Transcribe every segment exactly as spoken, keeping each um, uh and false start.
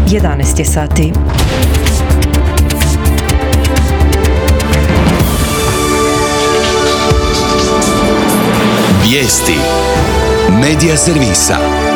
jedanaest je sati. Vijesti Medija servisa.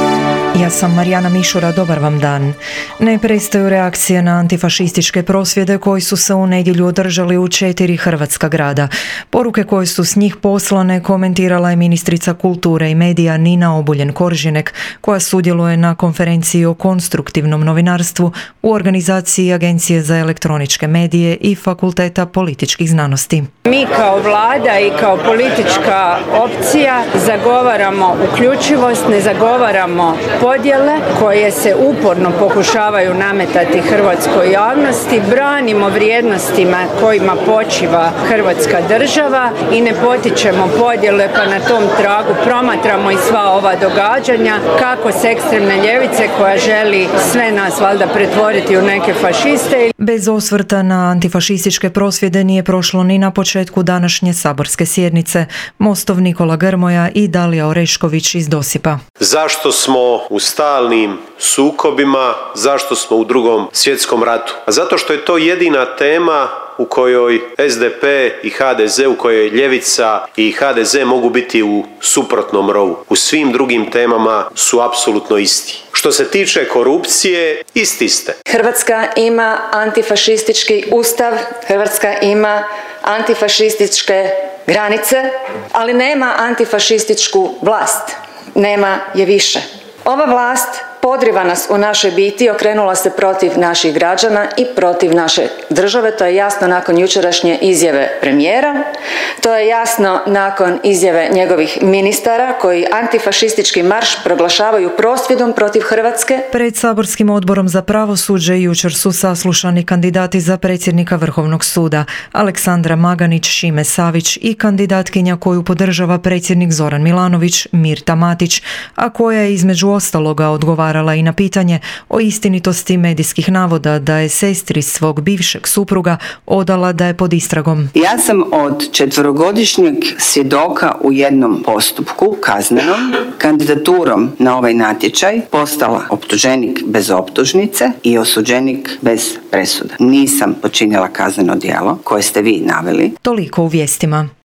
Ja sam Marijana Mišura, dobar vam dan. Ne prestaju reakcije na antifašističke prosvjede koji su se u nedjelju održali u četiri hrvatska grada. Poruke koje su s njih poslane komentirala je ministrica kulture i medija Nina Obuljen-Koržinek, koja sudjeluje na konferenciji o konstruktivnom novinarstvu u organizaciji Agencije za elektroničke medije i Fakulteta političkih znanosti. Mi kao vlada i kao politička opcija zagovaramo uključivost, ne zagovaramo podjele koje se uporno pokušavaju nametati hrvatskoj javnosti, branimo vrijednostima kojima počiva Hrvatska država i ne potičemo podjele, pa na tom tragu promatramo i sva ova događanja kako s ekstremne ljevice koja želi sve nas valjda pretvoriti u neke fašiste. Bez osvrta na antifašističke prosvjede nije prošlo ni na početku današnje saborske sjednice. Mostov Nikola Grmoja i Dalija Orešković iz Dosipa. Zašto smo u stalnim sukobima, zašto smo u Drugom svjetskom ratu? A zato što je to jedina tema u kojoj S D P i H D Z, u kojoj ljevica i H D Z mogu biti u suprotnom rovu. U svim drugim temama su apsolutno isti. Što se tiče korupcije, isti ste. Hrvatska ima antifašistički ustav, Hrvatska ima antifašističke granice, ali nema antifašističku vlast. Nema je više. Ova vlast podriva nas u našoj biti, okrenula se protiv naših građana i protiv naše države. To je jasno nakon jučerašnje izjave premijera. To je jasno nakon izjave njegovih ministara koji antifašistički marš proglašavaju prosvjedom protiv Hrvatske. Pred saborskim odborom za pravosuđe jučer su saslušani kandidati za predsjednika Vrhovnog suda Aleksandra Maganić, Šime Savić i kandidatkinja koju podržava predsjednik Zoran Milanović, Mirta Matić, a koja je između ostaloga odgovarala i na pitanje o istinitosti medijskih navoda da je sestri svog bivšeg supruga odala da je pod istragom. Ja sam od četverogodišnjeg svjedoka u jednom postupku kaznenom kandidaturom na ovaj natječaj postala optuženik bez optužnice i osuđenik bez presude. Nisam počinjela kazneno djelo koje ste vi naveli. Toliko u vijestima.